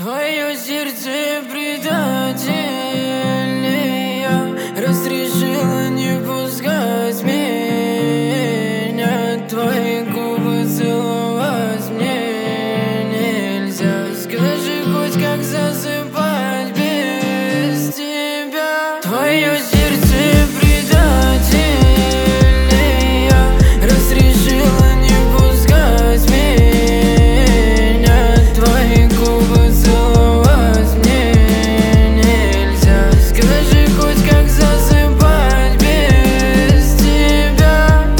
Твое сердце предательное разрешило не пускать меня. Твои губы целовать мне нельзя. Скажи хоть, как засыпать без тебя. Твое сердце предательное разрешило не пускать меня. Твои губы целовать мне нельзя. Скажи хоть, как засыпать без тебя.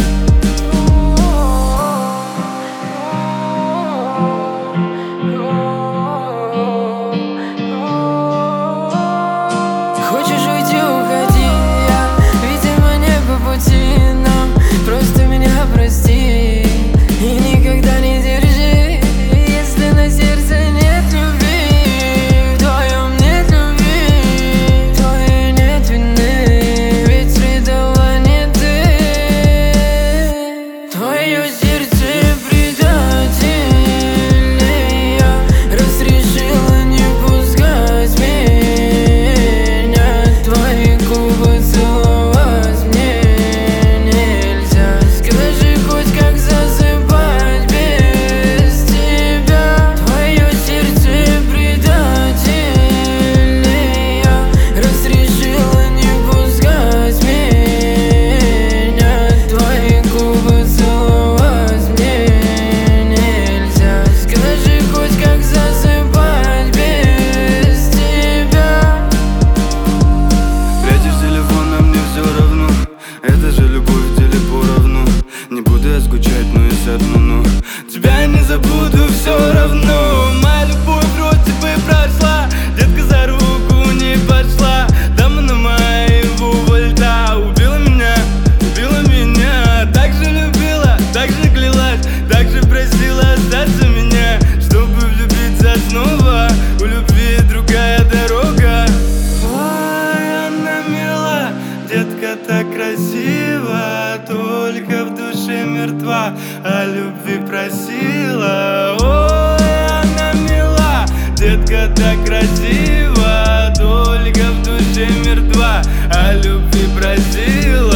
Хочешь уйти, уходи, видимо, не по пути нам. Просто меня прости и никогда не держи, если на сердце нет любви. В твоем нет любви, в твоей нет вины, ведь предала не ты. Твое сердце предательное разрешило не пускать меня. Твои губы целовать мне нельзя. Скажи хоть, как засыпать без тебя. Твое сердце предательное разрешило не пускать меня. Твои губы целовать мне нельзя. Скажи хоть, как засыпать без тебя. Прячешь телефон, а мне все равно. Это же любовь в деле поровну. Не буду я скучать, но и сяду, но тебя я не забуду все равно. Моя любовь вроде бы прошла, детка за руку не пошла. Дама на моего вольта убила меня. Так же любила, так же клялась, так же просила остаться меня, чтобы влюбиться снова. У любви другая дорога. Ой, она мила, детка так красива, только в душе мертва, о любви просила. Ой, она мила, детка так красива, только в душе мертва, о любви просила.